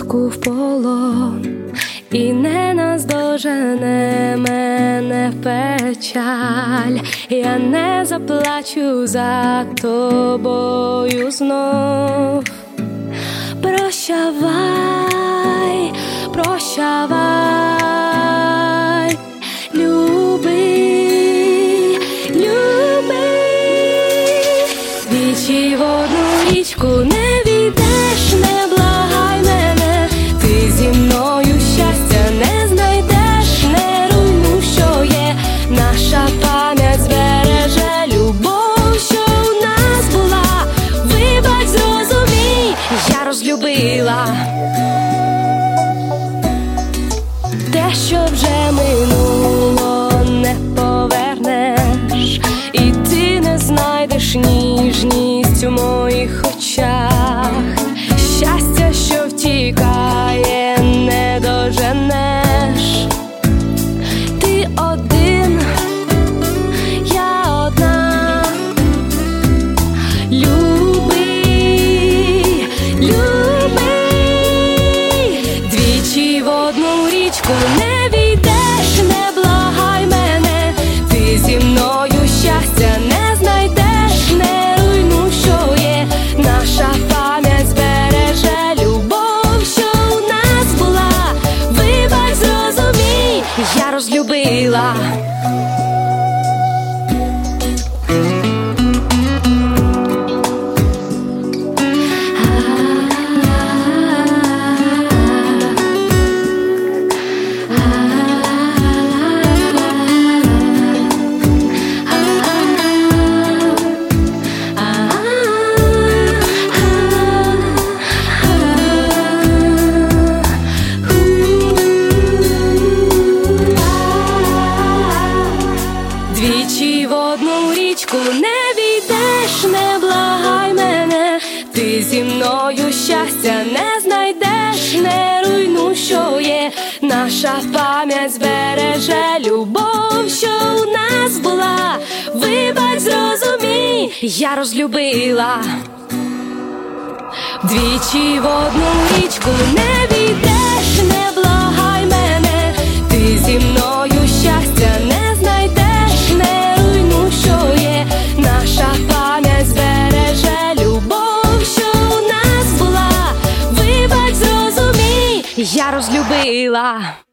річку в полон, і не наздожене мене печаль. Я не заплачу за тобою знов. Прощавай, прощавай, люби, люби. Двічі в одну річку не війдеш, не благай мене. Ти зі мною щастя не знайдеш, не руйнуй, що є. Наша пам'ять збереже любов, що у нас була. Вибач, зрозумій, я розлюбила те, що вже минуло, не повернеш, і ти не знайдеш ніжність у моїх очах. Щастя, що втікає, не доженеш. Ти один, я одна. Люби, люби. Двічі в одну річку не війдеш, не благай мене. Ти зі мною щастя не знайдеш, не руйнуй, що є. Наша пам'ять збереже любов, що у нас була. Вибач, зрозумій, я розлюбила. Двічі в одну річку не війдеш, не благай мене. Ти зі мною щастя не знайдеш, не руйнуй, що є. Наша пам'ять збереже любов, що у нас була. Вибач, зрозумій, я розлюбила. Двічі в одну річку не війдеш, не благай мене. Ти зі мною щастя не знайдеш, не руйнуй, що є. Наша пам'ять збереже любов, що у нас була. Вибач, зрозумій, я розлюбила.